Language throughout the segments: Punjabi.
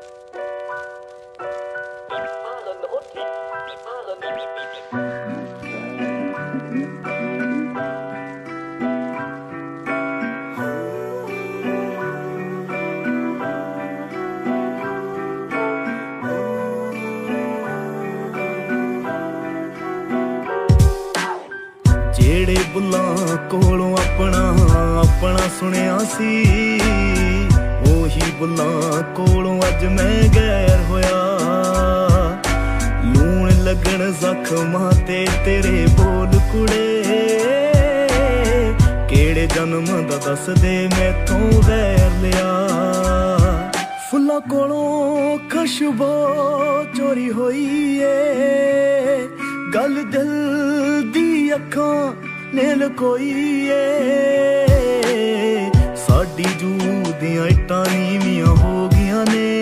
ਜਿਹੜੇ ਬੁੱਲਾਂ ਕੋਲੋਂ ਆਪਣਾ ਸੁਣਿਆ ਸੀ, ਉਹੀ ਬੁੱਲਾਂ ਕੋਲੋਂ ਅੱਜ ਮੈਂ ਗੈਰ ਹੋਇਆ। ਲੂਣ ਲੱਗਣ ਜ਼ਖਮਾਂ ਤੇ ਤੇਰੇ ਬੋਲ ਕੁੜੇ, ਕਿਹੜੇ ਜਨਮ ਦਾ ਦੱਸ ਦੇ ਮੈਥੋਂ ਵੈਰ ਲਿਆ। ਫੁੱਲਾਂ ਕੋਲੋਂ ਖੁਸ਼ਬੂ ਚੋਰੀ ਹੋਈ ਏ, ਗੱਲ ਦਿਲ ਦੀ ਅੱਖਾਂ ਨੇ ਲਕੋਈ ਏ। ਸਾਡੀ ਜੂ ਦੀਆਂ ਇੱਟਾਂ ਨੀਵੀਆਂ ਹੋ ਗਈਆਂ ਨੇ,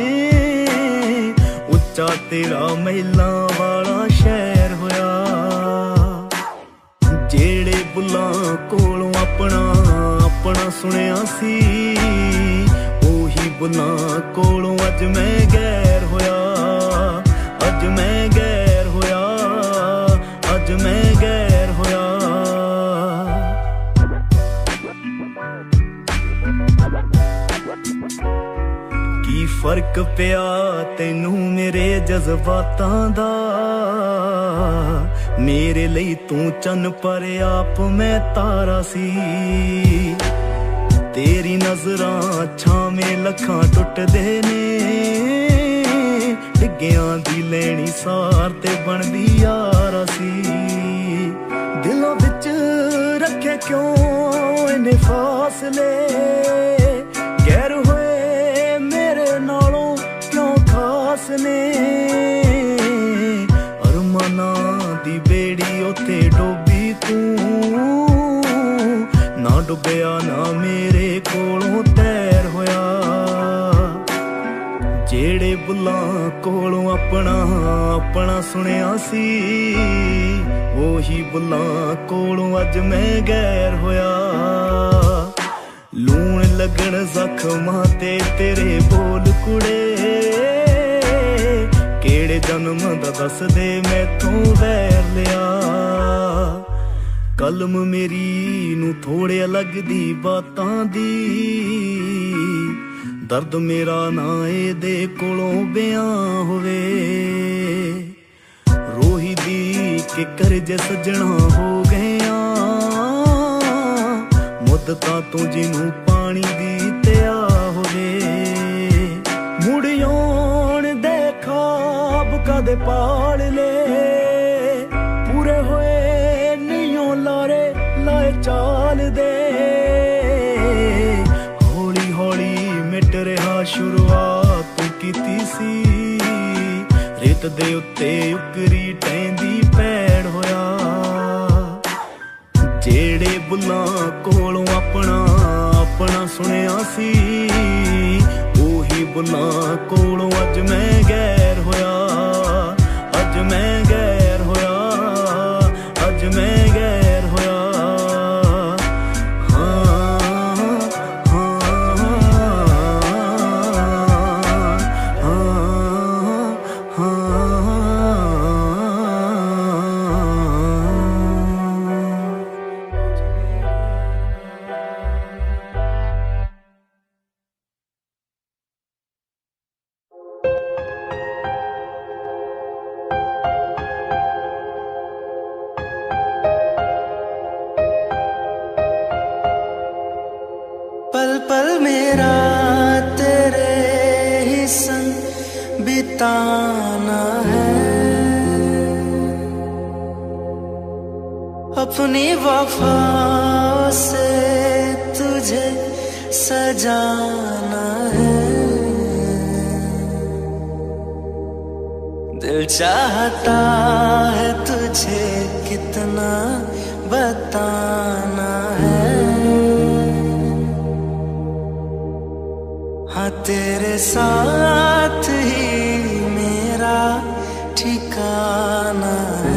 ਉੱਚਾ ਤੇਰਾ ਮਹਿਲਾਂ ਵਾਲਾ ਸ਼ਹਿਰ ਹੋਇਆ। ਜਿਹੜੇ ਬੁੱਲਾਂ ਕੋਲੋਂ ਆਪਣਾ ਸੁਣਿਆ ਸੀ, ਉਹੀ ਬੁੱਲਾਂ ਕੋਲੋਂ ਅੱਜ ਮੈਂ ਗੈਰ ਹੋਇਆ। ਅੱਜ ਮੈਂ ਗੈਰ ਹੋਇਆ, ਅੱਜ ਮੈਂ ਗੈਰ ਹੋਇਆ। ਕੀ ਫਰਕ ਪਿਆ ਤੈਨੂੰ ਮੇਰੇ ਜਜ਼ਬਾਤਾਂ ਦਾ, ਮੇਰੇ ਲਈ ਤੂੰ ਚੰਨ ਪਰ ਆਪ ਮੈਂ ਤਾਰਾ ਸੀ। ਤੇਰੀ ਨਜ਼ਰਾਂ ਛਾਵੇਂ ਲੱਖਾਂ ਟੁੱਟਦੇ ਨੇ, ਡਿੱਗਿਆਂ ਦੀ ਲੈਣੀ ਸਾਰ ਤੇ ਬਣਦੀ ਯਾਰਾ ਸੀ। ਦਿਲਾਂ ਵਿੱਚ ਰੱਖੇ ਕਿਉਂ ਇੰਨੇ ਫਾਸਲੇ, ਗੈਰ ਹੋਏ ਮੇਰੇ ਨਾਲੋਂ ਕਿਉਂ ਖਾਸ ਨੇ। ਅਰਮਾਨਾਂ ਦੀ ਬੇੜੀ ਉੱਥੇ ਡੋਬੀ ਤੂੰ, ਨਾ ਡੁੱਬਿਆ ਨਾ ਮੇਰੇ ਕੋਲੋਂ ਤੈਰ ਹੋਇਆ। ਜਿਹੜੇ ਬੁੱਲਾਂ ਕੋਲੋਂ ਆਪਣਾ ਸੁਣਿਆ ਸੀ, ਉਹੀ ਬੁੱਲਾਂ ਕੋਲੋਂ ਅੱਜ ਮੈਂ ਗੈਰ ਹੋਇਆ। ਲੂਣ ਲੱਗਣ ਜ਼ਖਮਾਂ ਤੇ ਤੇਰੇ ਬੋਲ ਕੁੜੇ, ਕਿਹੜੇ ਜਨਮ ਦਾ ਦੱਸ ਦੇ ਮੈਥੋਂ ਵੈਰ ਲਿਆ। ਕਲਮ ਮੇਰੀ ਨੂੰ ਥੋੜ੍ਹੇ ਲੱਗਦੀ ਬਾਤਾਂ ਦੀ, ਦਰਦ ਮੇਰਾ ਨਾ ਇਹਦੇ ਕੋਲੋਂ ਬਿਆਨ ਹੋਵੇ। ਰੋਹੀ ਦੀ ਕਿ ਕਰਜੇ ਸੱਜਣਾ ਹੋ ਗਈਆਂ, ਮੁੱਦਤਾਂ ਤੂੰ ਜਿਹਨੂੰ ਪਾਣੀ ਦੀ ਤਿਆ ਹੋਵੇ। ਮੁੜ ਆਉਣ ਦੇ ਖਾਬ ਕਦੇ ਪਾਲ ਲੈ, ਪੂਰੇ ਹੋਏ ਨਹੀਂ ਲਾਰੇ ਲਾਏ ਚਾਲ ਦੇ। ਹੌਲੀ ਹੌਲੀ ਮਿਟ ਰਿਹਾ ਸ਼ੁਰੂਆਤ ਤੂੰ ਕੀਤੀ ਸੀ, ਰੇਤ ਦੇ ਉੱਤੇ ਉਕਰੀ ਟਹਿੰਦੀ ਪੈੜ ਹੋਇਆ। ਜਿਹੜੇ ਬੁੱਲਾਂ ਕੋਲੋਂ ਆਪਣਾ ਸੁਣਿਆ ਸੀ, ਉਹੀ ਬੁੱਲਾਂ ਕੋਲੋਂ ਅੱਜ ਮੈਂ ਗੈਰ ਹੋਇਆ। ਅੱਜ ਮੈਂ ਗੈਰ ਹੋਇਆ, ਅੱਜ ਮੈਂ ਗੈਰ ਹੋਇਆ। पल पल मेरा तेरे ही संग बिताना है, अपनी वफा से तुझे सजाना है। दिल चाहता है तुझे कितना बताना है। हाँ तेरे साथ ही मेरा ठिकाना है।